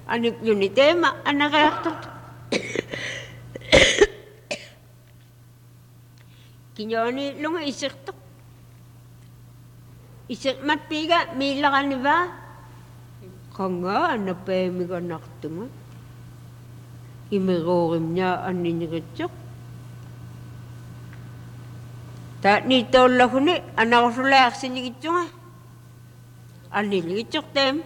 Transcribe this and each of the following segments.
Anip yun ni tema, anak reaktor. Kinyoni lunga isik to. Isik mat piga, mila ka ni ba? Kanga, anapemi ka naktunga. Imirorim niya aniniritsok. Ta nito lako ni, anak ko sulak sinigitsok nga. Aniniritsok tem.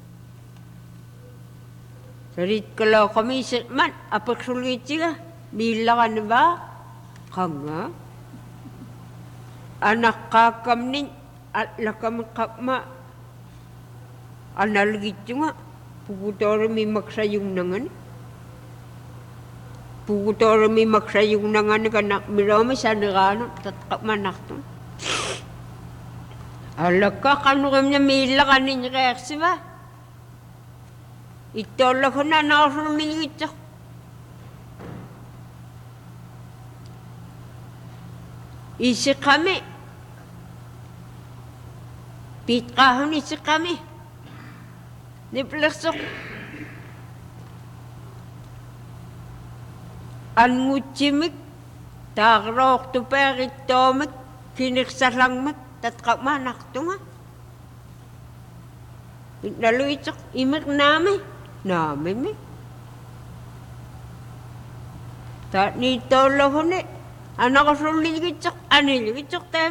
Sarit kalau kami isitman, apak sulit siya. Mila ka na ba? Kanga. Anak kakam ni, at lakam kakma. Analagit nga. Pugutora may maksayong nangan. Pugutora may maksayong nangan kanak mirami sa nagano. Tatkakma nakto. Alaka kanukam niya mila ka ninyo reaksi ba? Ito ko na nakasulong ito. Isi kami. Pitkahon isi kami. Niplasok. Anguchimik. Takrok to perit tomik. Kiniksalangmik. Tatkak manak to nga. Lalu ito. Imik namin. Namin mi. Tak nito lako ni. Anak ko sulit gitsok. Anil gitsok tem.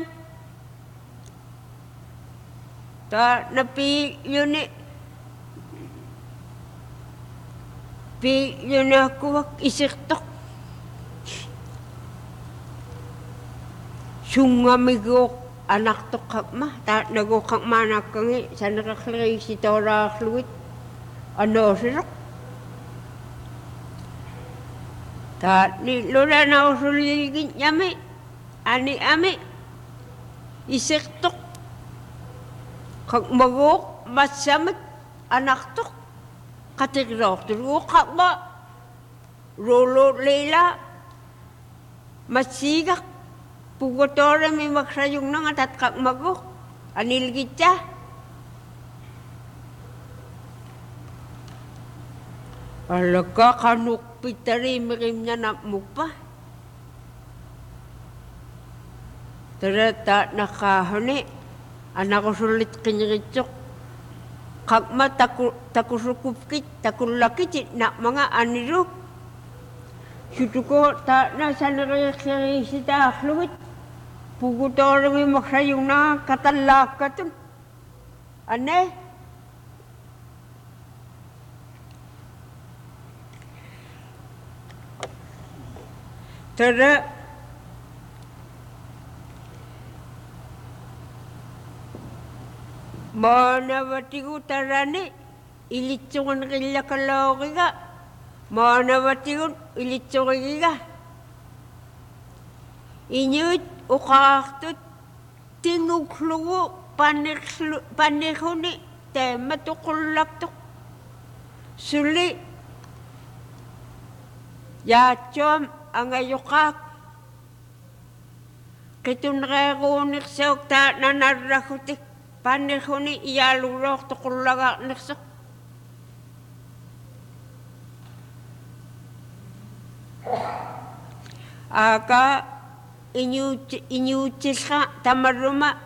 Tak napi yun ni. Pi yun ako isik tok. Sungamigo anak tok kakma. Tak nago kakma anak kangi. Sa nakaklari si Tora Kluit. Ano sirok? Tak ni lula na usuligin yami. Ani ami. Isik tok. Kag magok masamik anak tok. Katigro tulo kakba. Rolo leila. Masigak. Pugotora may maksayong nangat at kag magok. Anil gitya. Alaga kanuk pitari mirim niya na mupa. Terata nakahani. Anak ko sulit kinyiritsok. Kagma takusukupkit, takulakit na mga anirok. Suto ko ta na sanarayakari sita akluwit. Pugutora may maksayong na katalakatun. Ane? Tara, manawati ko tarani, ilitsungan kila kalawaki ka. Manawati ko, ilitsungan kila. Inyut, ukaktot, tinuklugo, panikuni, tema tukulak tuk. Suli, yachom, ang ayukak. Kitun regunik seok ta nanarakutik. Panikuni iyalurok tukulagak niksok. Aka inyutis ka tamaruma.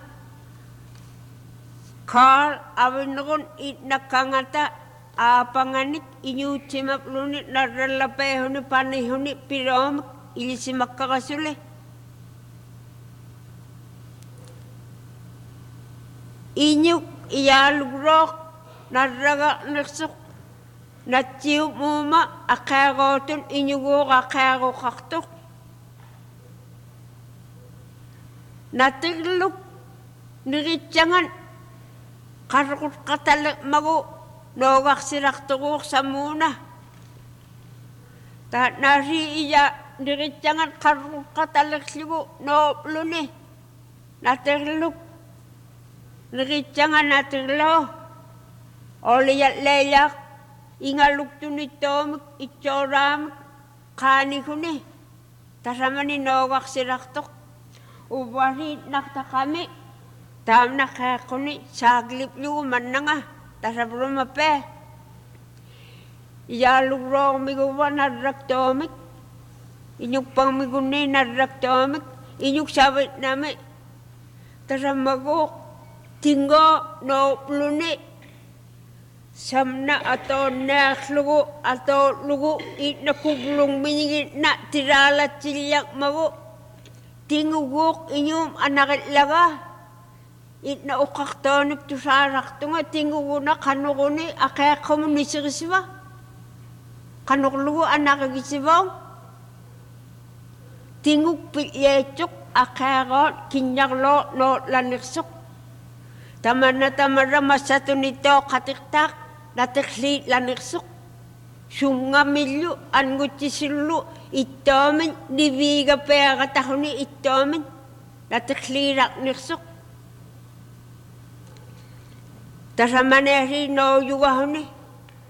Karl awinukun itnakangata. Apanganit inyutimap lunit naralapehuni panihuni piromak ilisimak kakasuli. Inyuk iyalugrok naragak naksuk natsiw muma akagotun inyugok akagokaktuk. Natigluk niritsangan karukut katalak magu. Nogak sirak tuguk sa muna. Ta nasi iya diritsangan karuk katalak sigo no luni. Natirluk. Diritsangan natirlo. Oliyat leyak. Ingaluk tunitom itsoram kani kuni. Tasama ni nogak sirak tuk. Ubari nakta kami. Tam nakakuni saglip yung mananga. Tasabro mape. iyalugro miguwa narraktomik, inyuk pang miguni narraktomik, inyuk sabit nami, taramago, tinggo no pluni, samna atau nakhlugu atau lugu itna kuglung minigit na tirala cilyak mago, tinguguk inyum anakit laga, itna ukaktonik tusarak tunga tinguguna kanukuni akaya komunisirisiba. Kanuk lugu anak gisibaw tinguk piyecuk akero kinyaklo no laniksuk tamana masatu nito katiktak natikli laniksuk sunga milyu angutisilu itomin dibiga pega tahuni itomin natikli niksuk tasamaneri no yuwahuni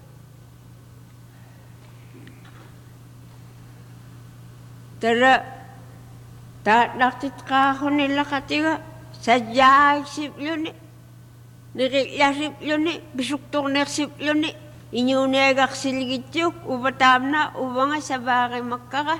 tara ta naktit ka ako nila katiga sadya sip yun nirikya sip yun bisuktok na sip yun inyo negak siligityo ubatam na ubanga sa bagay magkaka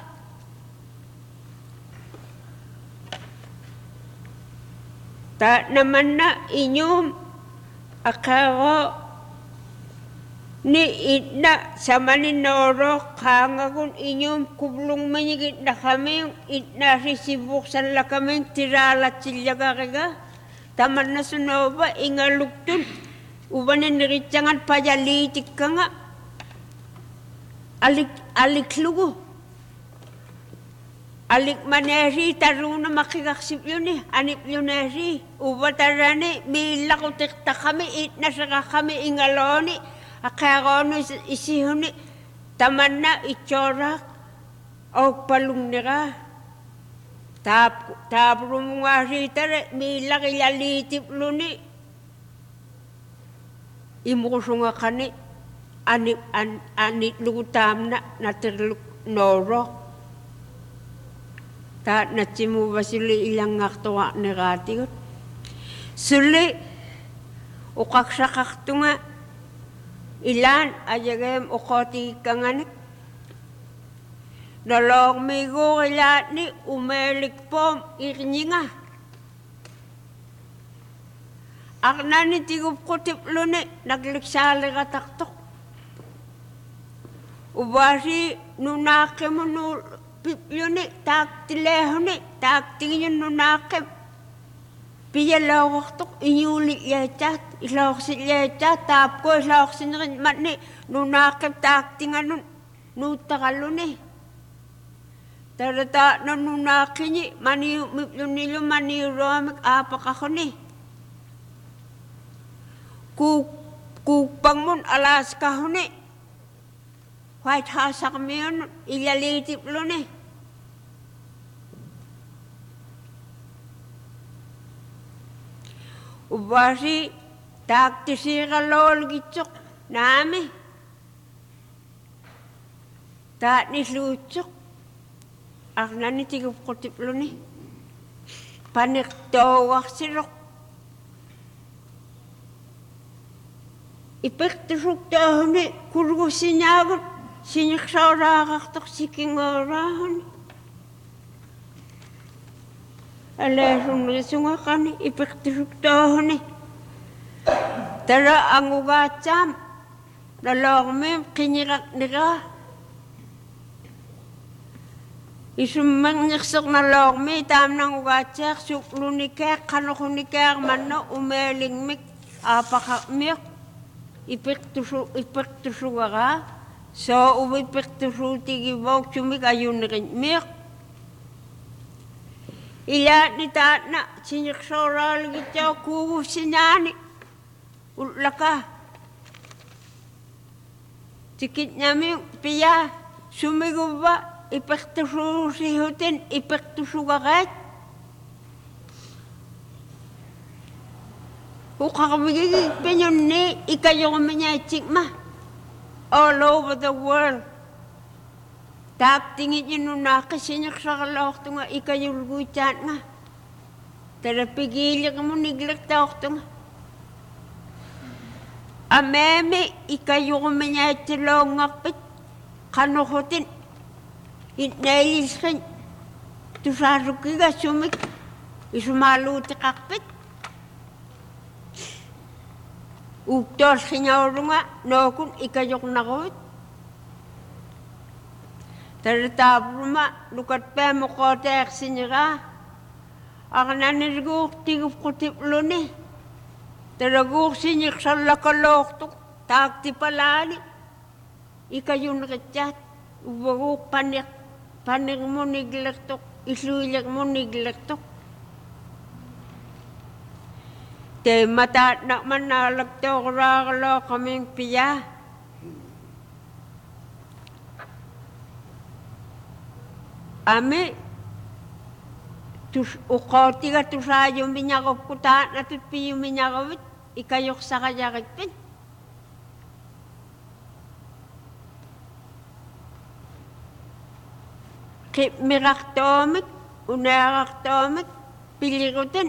ta naman na inyo akaro ni itna sama ni noro kangagun inyong kublong manigit na kami itna risibuk san la kami tirala tilyaga kega taman na sunoba ingalugtun ubanin niritsangan pajalitik ka nga alik lugo alik maneri taruna makikaksip yun anip yun ubatarani milakutik ta kami itna saka kami ingaloni akarono isihuni tamanna icorak o palungnira tabrumungari tare milak ilalitip luni imusunga kani anit lugutam na natirluk noro ta natsimu basili ilang ngaktuwa negatigot suli ukaksakaktunga ilan ayagem ukoti kanganik nolong migo ilat ni umelik pom irninga akna ni tigup kutip luni nagliksali kataktok ubasi nunakem nu pipluni tak tilehuni tak tingin nunakem piyala waktok inyuli yachat ilawak si yachat tap ko ilawak si matni nunakip tak tinganun nutakaluni tarata na nunakini mani miplunilo mani romik apakakoni kupang mun Alaska huni White House kami yun ilalitip luni ubasi tak tisira lol gicok nami tak nislucok akna ni tigup kutip luni panik tawak sirok ipek tusuk tahuni kurgo sinyagot sinyaksarakaktok sikingarahan alesung sunga kani ipektusuk tahuni tara ang ugacam nalorme kinirak nira isumang niksok nalorme tam nang ugacak suklunikek kanukunikek manno umeling mik apakakmik ipektusuk aga so ipektusuk tigibok sumik ayun rin mik ilat ni tatna sinyaksoral gityaw kuhu sinyani ulaka tikit nyami piya sumiguba ipektusu sihutin ipektusu gagat ukakabigigig pinyon ni ikayong minyachik ma all over the world tap tingin yun na kasi nakasakalawak ito nga ikayulguchan nga. Tara pigilya ka mo niglagtawak ito nga. Ameme ikayong manyatsilong ngakpit. qanoqutin itnailisqin tusarrukigassumik isumaluutiqarpit uuktoorlqingaurunga nookun ikayuqnaquvit taritaapuruma lukatpaamoqooteeqsiniraa aqnanirguuqtigupqutipluni taraguuqsiniqsallakaloortuq taaktipalaani ikayunqitsaat uvaguuq paniqmuniglertuq illuilermuniglertuq teemataatnaqmannaalaktoquraaqalooqamiŋ piyaa ami uqootiga tusaayumiñaqupku taatnatut piyumiñaquvit ikayuqsaqayaqitpit qipmiqartoomik uneaqartoomik pilirutin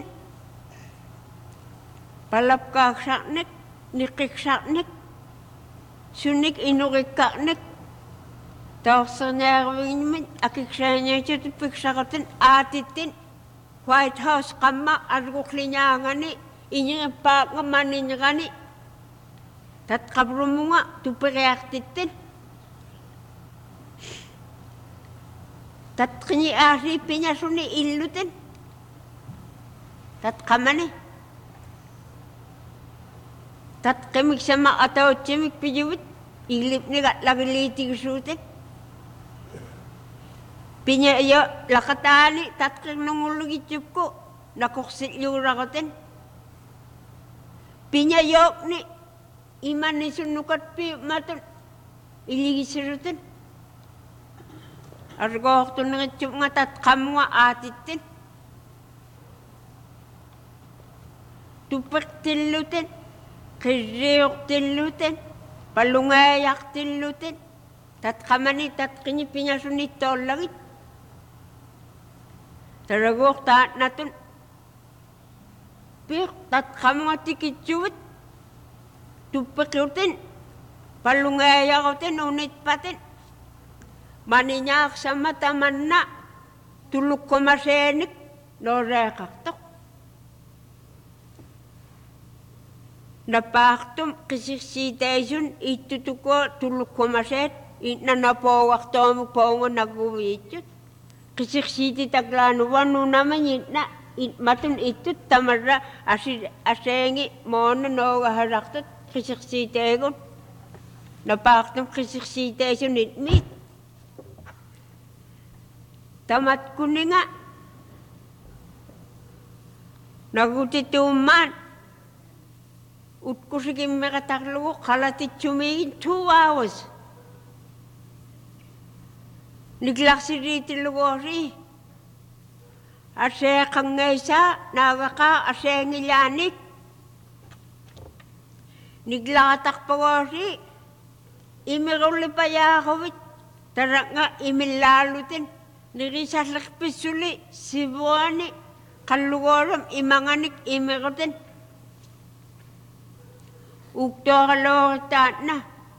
palapkaaksaqnik niqiksaqnik sunik inuqikkaqnik taorserniaruvignimit akiksaaniatutut piksaqatin aatittin White House qamma arguqliñaangani iñiqippaaqngamaniñiqani tatqavrumunga tuperiartittin tatqiñi aarriippiñasuni illutin tatqamani tatqimiksama atautsimik piyuvit iglipnigatlagiliitigisuutik piñayo laqataani tatqirnungulugitsukku nakoqsilluuraqutin piñayoqni imanisunnukatpi matun iligisirutin argoortuneritzupnga tatqammunga aatittin tupiqtillutin qirriuqtillutin palungaayaqtillutin tatqamani tatqiñi piñasunittoorlagit taraguuqtaatnatun piiq tatqammunga tikitsuvit tuppiqutin palungaayaqotin unitpatin maniñaaqsama tamanna tulukkomaseenik nooreeqartoq napaaqtum qisirsiitaisun ittutuko tulukkomaseet itnanapoogartoomuk poonga naguviitsut qisirsiititaklaanuvanunamañitna itmatun ittut tamarra aseengi moonna noogaharartut qisirsiiteegun napaaqtum qisirsiitaisun itmiit tamatkuninga nagutituummaan utkusikimmeqatarlugu qalatitsumiigin 2 hours niklarsiriitilluguori aseeqanngaisaa naagaqaa aseengilaanik niklaqatarpagoori imirullipayaaxuvit taraqnga imillaalutin nirisarlerpissuli sivuani qallugooram imanganik imirutin uktooralooritaatna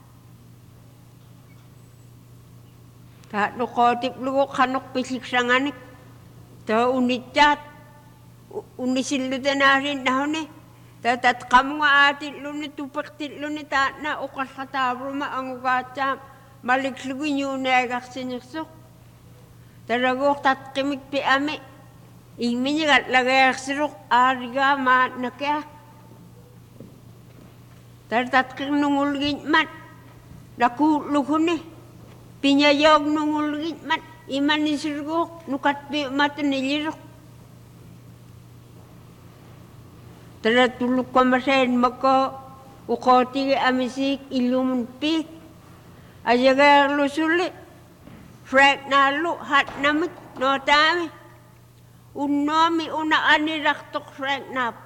taatnuqootiplugu qanuqpisiksanganik taa unitsaat unisillutanaarinnahuni tatqamunga aatilluni tupiqtilluni taatna uqallataavuruma angugaatsaam maliklugu ñuuneegarsinirsuq taraguuq tatqimik pi'ami igmiñigallageersiruq aarigaa maatnakiaq tartatqirnungulgiñmat nakuutluguni piñayognungulgiñmat imanisirguuq nukatpi'matun illiruq taratulukkamaseen mako uqootigi amisiik illumun piik ayageerlusuli Freknaallu hatnamik nootaami unnoomi una aniraqtuq Freknaap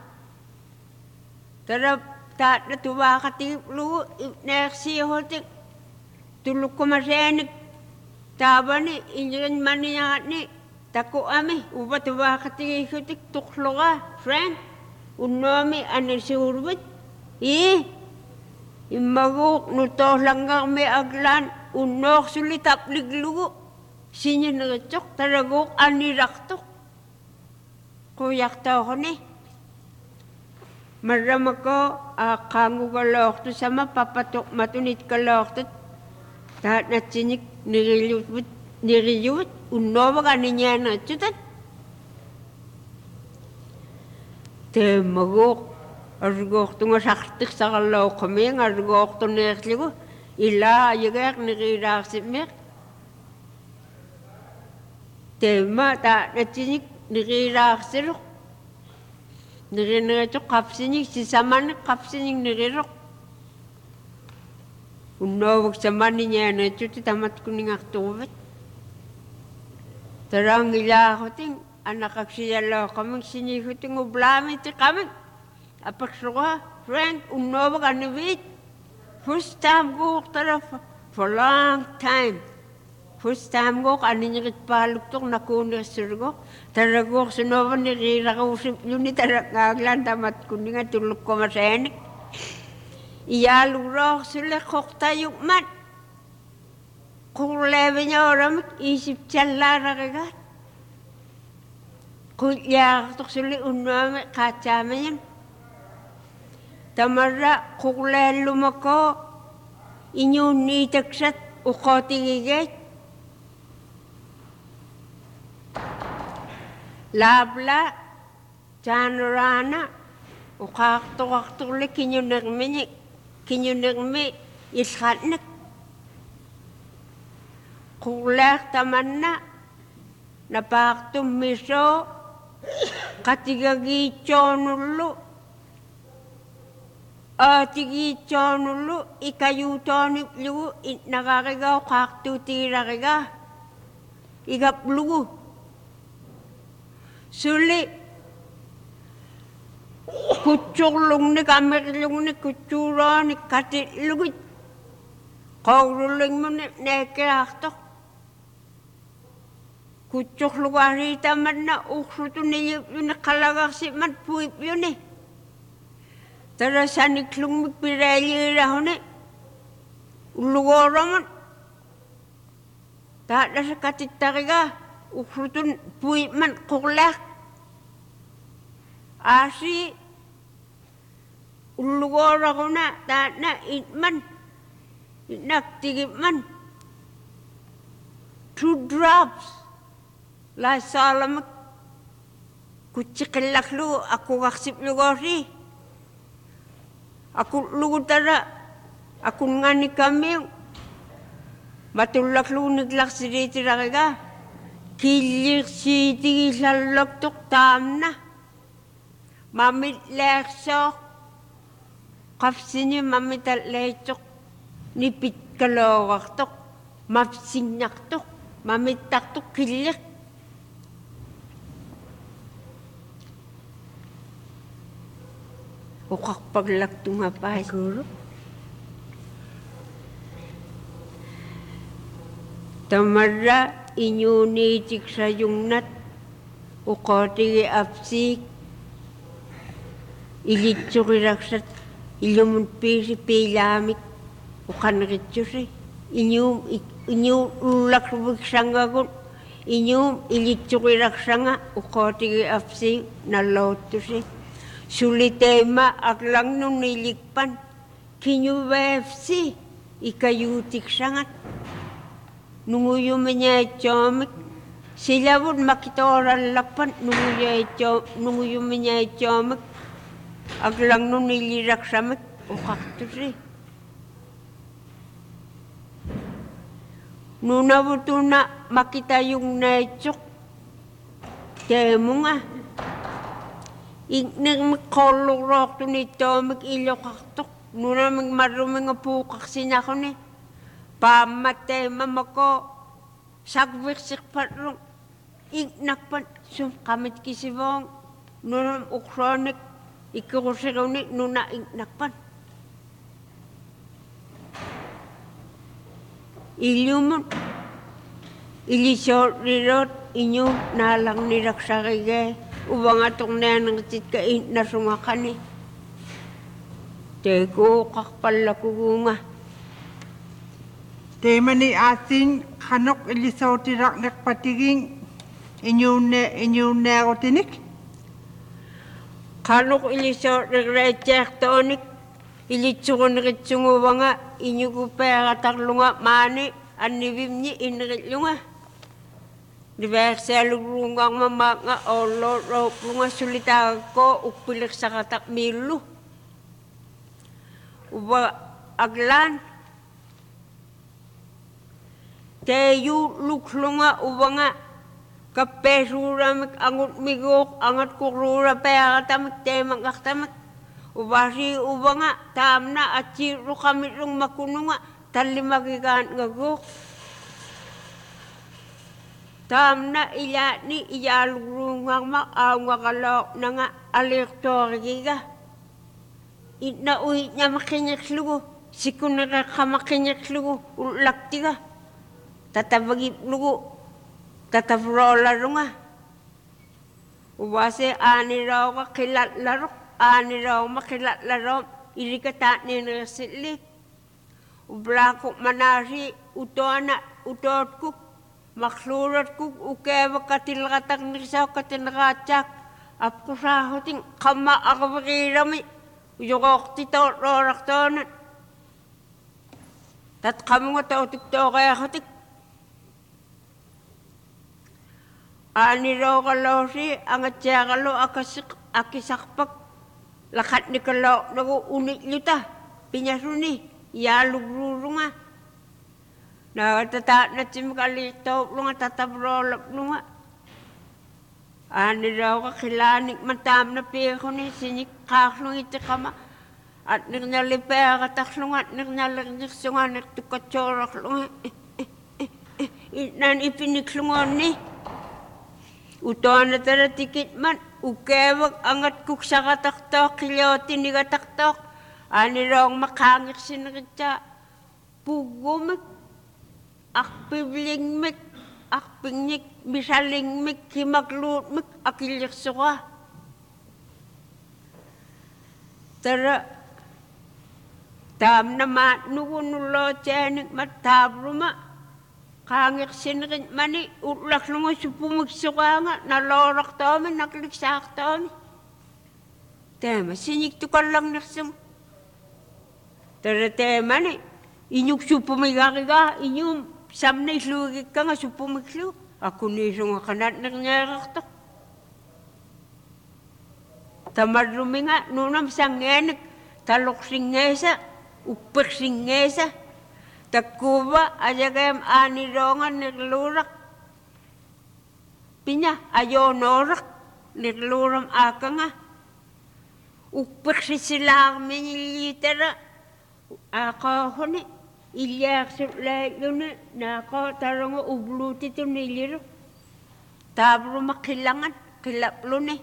tarap taatna tuvaaqatigiplugu ipneersiihutik tulukkumaseenik taavani iñirinmaniñaaqni taku'ami uva tuvaaqatigiihutik tuqlugaa Frank unnoomi anisuurvit Imaguk nuto langgar me aglan unok sulit apliglugu sinya ngercok taraguk aniraktok kuyak tao ni marama ko kangu kalok tu sama papatok matunit kalok tu tahat na sinik niriyut unoba kaninya na cutat te maguk argok tu ngasaktik sa kalok kami argok tu nekligo ila yagak niriraksit mek tema tahat na sinik niriraksit niriraksit kapsinik si saman kapsinik nirirok unowag saman niya na cuti tamat kuning aktubat terang ila ako ting anak aksiyalo kaming sinihuting ublami ti kaming apak suka friend unowag anibit first time go tara for long time first time go kaninyakit paluktok nakunik surgo tara go sunovan nirirakusip yun ni tara ngaglan tamat kuning at tulog ko masenik iyalurok sila koktayuk mat kung lebe niya oramik isip tiyallara kagat kung yaktok sila unwame kachame yan tamara kung lumako inyo nitaksat ukotingigay labla janurana ukaktok le kinyunagmi iskatnak kulak tamanna napaktum miso katigagi chonulu chonulu ikayutoni lugu nakakagaw kaktu tirakiga igaplugu suli kucurlung ni kamerlung ni kucura ni katilugut kaurulung mo ni nekeraktok kucurlung warita man na uksuto ni yun kalagak si man puip yun eh tara saniklung mipireli raho ni ulugoro man tada sa katitariga uksuto puip man kuklak asi ulugora ko na na itman inaktigitman 2 drops la salam kuchikilaklu aku kaksip lugori aku lugutara aku ngani kami matulaklu niglak siriti rakaga kilik siti lalok tok tamna mamit leksok kapsinya mamit lecok nipit kalawak tok mapsinyak tok mamit tak tok kilik ukak paglak tumapay guru tamara inyunitik sa yung nat ukotigi apsik ilitsukiraksat ilumun pisi pilamik ukanritsusi inyum ulaksubik sangagun inyum ilitsukiraksanga ukotigi apsik nalotusi sulitema aklang nung nilikpan kinyubefsi ikayutik sangat nunguyumenya chomik silabun makitoran lakpan nunguyumenya chomik aglang nung nilirak samik ukaktusi nunabutuna makita yung nechok temo nga ignig mikolurok tu nito ilokaktok nuna maruming pukak sinako ni pamatay mamako sagwik sikpatrong ignakpan sum kamit kisibong nuna ukronik ikurusiraunik nuna ignakpan ilyumon ilisor rirot inyo nalang niraksakige ubang atong nenang tit kain na sumakani Teko kakpalakugunga. Te mani asin kanok ilisaw tirak nakpatiging inyune ako tinik? Kanok ilisaw nagrecek tonik. Ilitsuko nakitsungo nga inyuko pera taklunga mani anibim ni inritlunga. Diverse lugrungang mama nga olo lunga sulita ko upilik sa katak milu. Uba aglan. Teyu luklunga uba nga kapesura mik angut migok angat kurura pera tamik temang kaktamik. Ubasi uba nga tamna at siro kami rung makununga talimagigan ngagok. Tamna iya ni iya lugrungang maawangalok na nga alektori ka. Itna uit niya makinyaklugo. Sikunara ka makinyaklugo. Ulakti ka. Tatabagip lugo. Tatabrola runga. Ubasi ani raw ka kilatlarok. Ani raw makilatlarok. Iri ka tatni nasitlik. Ublakok manasi. Utoana. Utotko. Maklurat ko ukeva katilakatak nisaw katinakatsak. Apko sa hoting kama ako makirami. Uyokok tito rorak tonan. Tat kamo nga tautik to kaya hotik. Ani raw kalosi ang atya kalo akisakpak. Lakat ni kalo nago unik luta. Pinyasuni. Yalugruru nga. Nakatatat na simkalito lunga tatabrolap lunga. Ani raw kakilanik matam na peko ni sinik kaklong iti kama. At nirnyalipea kataklunga at nirnyalagnisunga nagtukatsorak lunga. Inan ipiniklungon ni. Utoan na tara tikit man. Ukewag angat kuk sa kataktok. Kilyotin ni kataktok. Ani raw makangik sinakitsa. Pugumik. Akpibling mik, akpingnik, bisaling mik, himaglut mik, akilik suka. Tara, tam naman, nukunulo tyanik matabruma, kangik sinakit mani, utlak lunga supumik suka nga, nalorak tomi, nakliksak tomi. Tema, sinik tukal lang naksang. Tara, tema ni, inyuk supumigakika, inyum, samna islugi ka nga supumiklu. Ako niso nga kanat nagnarak to. Tamarumi nga, nunam sangenik, talok singesa, upik singesa. Takuba, ayagayam anirongan naglurak. Pinya, ayaw norak, nagluram aka nga. Upik sisilang minilitera. Ako honi. Ilyak sulay yun na ako tarong ubluti ito niliro. Tabro makilangan, kilaplo ni.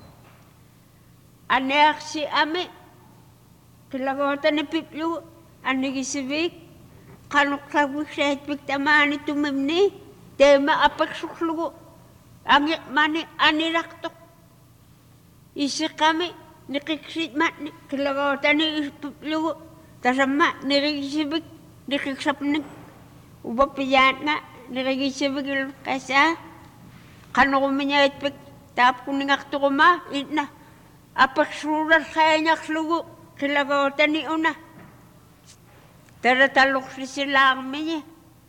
Anak si ame, kilagota ni piplo, anigisibik, kanukabik sa hitpik tamaan ito mimni, tema apak suklugo, angit mani aniraktok. Isa kami, nikiksit mat, kilagota ni piplo, tasama, nirigisibik, Dikiksapnik, uba piyat nga, nirigisiwigil kasa, kano kuminya itpik, tap kuningak to kuma, itna, apak surat kaya niya klugo, kilagota ni una. Taratalok silang minya.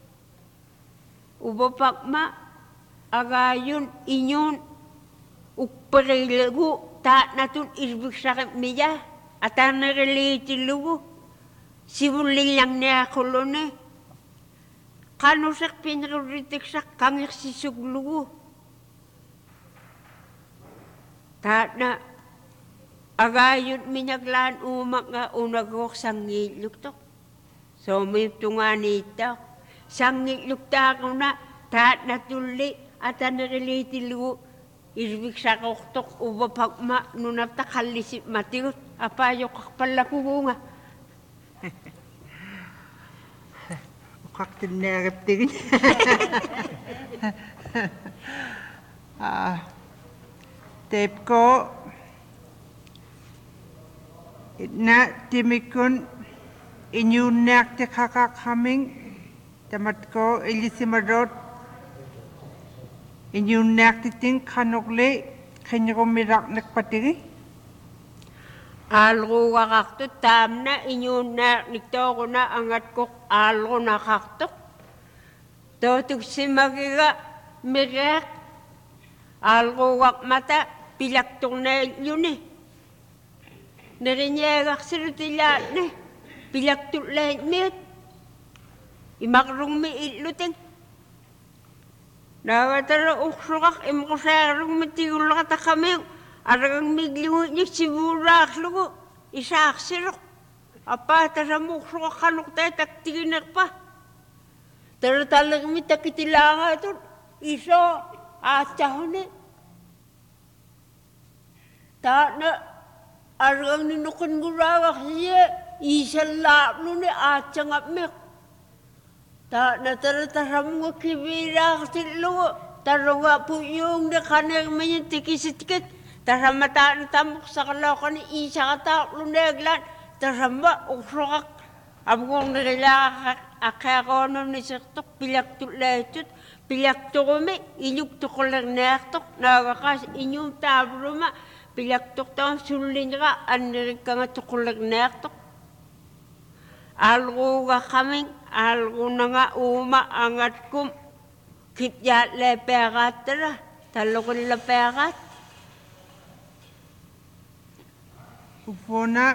Uba pakma, agayon, inyon, ukparilago, taat natun irbik sakit miya, atan nariliti lugo. Sibulilang niya kolone. Kanusak pinakuritik sak kangik sisuglugo. Taat na agayon minaglaan umak nga unagok sang ngiluk to. So may tungan ito. Sang ngiluk ko na taat na tuli at nariliti lugo. Irbik sa koktok uba pagma nunap takalisip matigot. Apayo kakpalakugo nga. Kaktil nerep tingin. Tape ko. na timikun inyunak te kakakaming tamat ko ilisimarot inyunak titing kanokle kanyakumirak nakpatigi. Algo wakakto tamna inyunak niktokuna angat kok algo nakakto. Totuk simagiga mirak algo wakmata pilaktok na yun eh. Narinyagak sirutilat na pilaktok lang mit. Imakrong mi iluting. Nawatara uksukak imakusarong matigulak kami. Aragang migliwit niya siburak lugo. Isak sirok. Apa tasamuksuka kanok tayo taktiginak pa. Taratalag mi takitilanga ito. Iso atahon eh. Ta na aragang ninukun gurawak siya. Isalap nun eh atangap mi. Ta na taratasamong kibirak silo. Tarunga po yung nakanag man yung tikisitikit. Taramata na tamok sa kalokan ni isa kata luneglan. Taramba uksukak. Amgong nilakak akakonon ni saktok pilaktok lechet. Pilaktok kami inyuktok ko lang nektok. Nagakas inyong tabruma. Pilaktok tawang sulin ka. Anirig ka nga tukulag nektok. Algo ka kaming. Algo na nga umaangat kum. Kityat lepekat tara. Talo ko nila pekat. Upona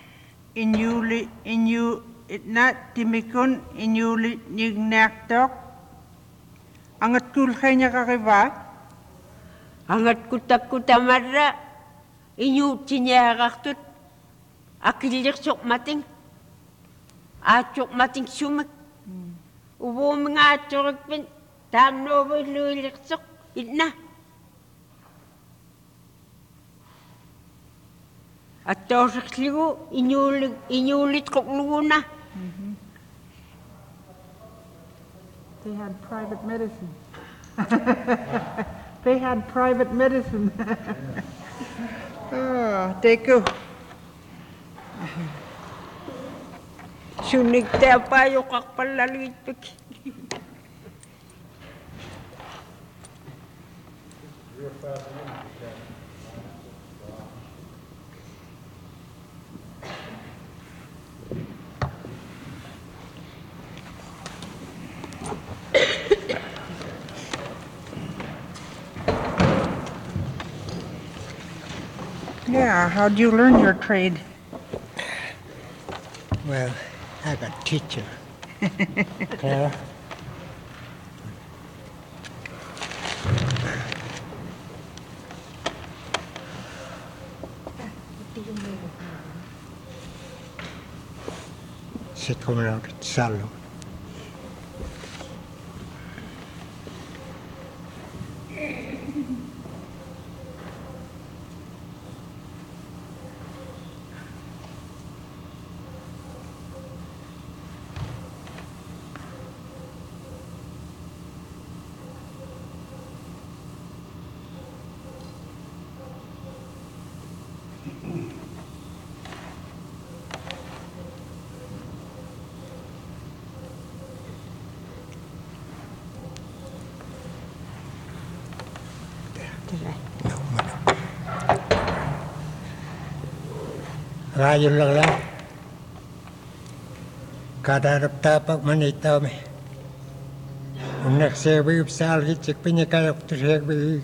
inyu itna timikun inyuli nignaktok angat kulkanya kakiba Angat kutak kutamara inyu tinyaraktut akilik sok mating atok mating sumak ubo mga atok pin tamno lulik sok itna at tosok ligo inyulit kok luna. They had private medicine. They had private medicine. Oh, teko. Sunig tayo pa yung kakpalalit pag. Yeah, how do you learn your trade? Well, I have a teacher. Clara. Se kommer out at salon. Rayon lang lang. Kadarap tapak manitaw me. Unak sewi upsalgi cik pinyakayok tu sewi.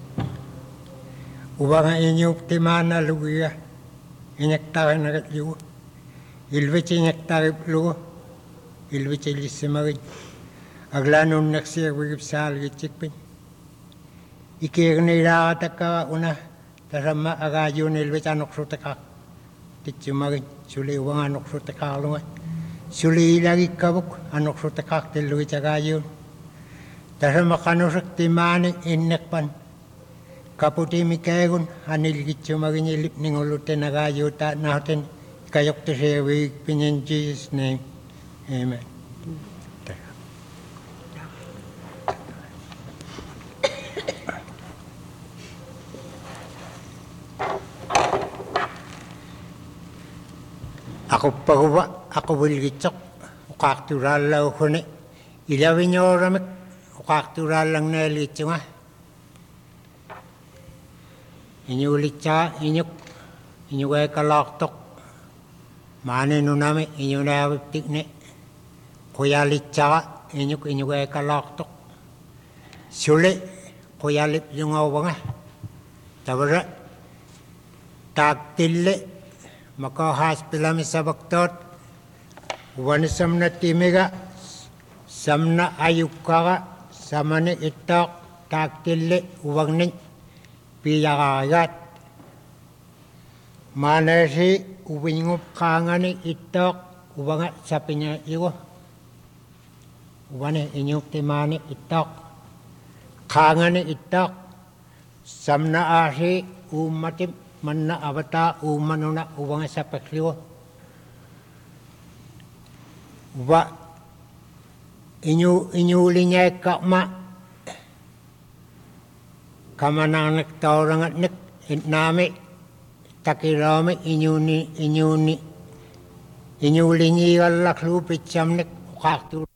Ubanga inyo timana luya. Inyak tawa nagat liwa. Ilwich inyak tawa luwa. Ilwich ilisimagid. Aglanon nak sewi upsalgi cik piny. Ikir nilakatak ka una. Tasama agayon ilwich anok sutakak. Titsumagin, suli uang anok sutakak suli lagi kabuk anok sutakak tiluwi tagayon. Tasama kanusak timani innekpan. Kaputi mikayon, anil gitsumagin ilip ningulute nagayo ta natin kayok to sewi in Jesus' name. Amen. Ako paruwa, ako wilgitsok, ukakturala ukune, ilawinyoramik, ukakturalang nelitsunga. Inyulitsa, inyuway kalaktok, maninunami, inyunawiptikne, kuyalitsa, inyuway kalaktok. Suli, kuyalip yung awanga. Tawara, tagtili, makahospilami sa baktot, wanisam na timiga, samna ayukara, samani itok, tagtili, uwagnin, piyakagat. Manasi, uwingup kangani itok, uwanga sa pinaiwa. Uwani, inyup timani itok, kangani itok, samna asi, umatim, manna abata, umanuna, uwanga sa pakliwa. Uwa, inyulinya kakma, kamanang nagtaurangat nik, nami, takirami, inyulinyi galak lupit siyam nik, kaktur.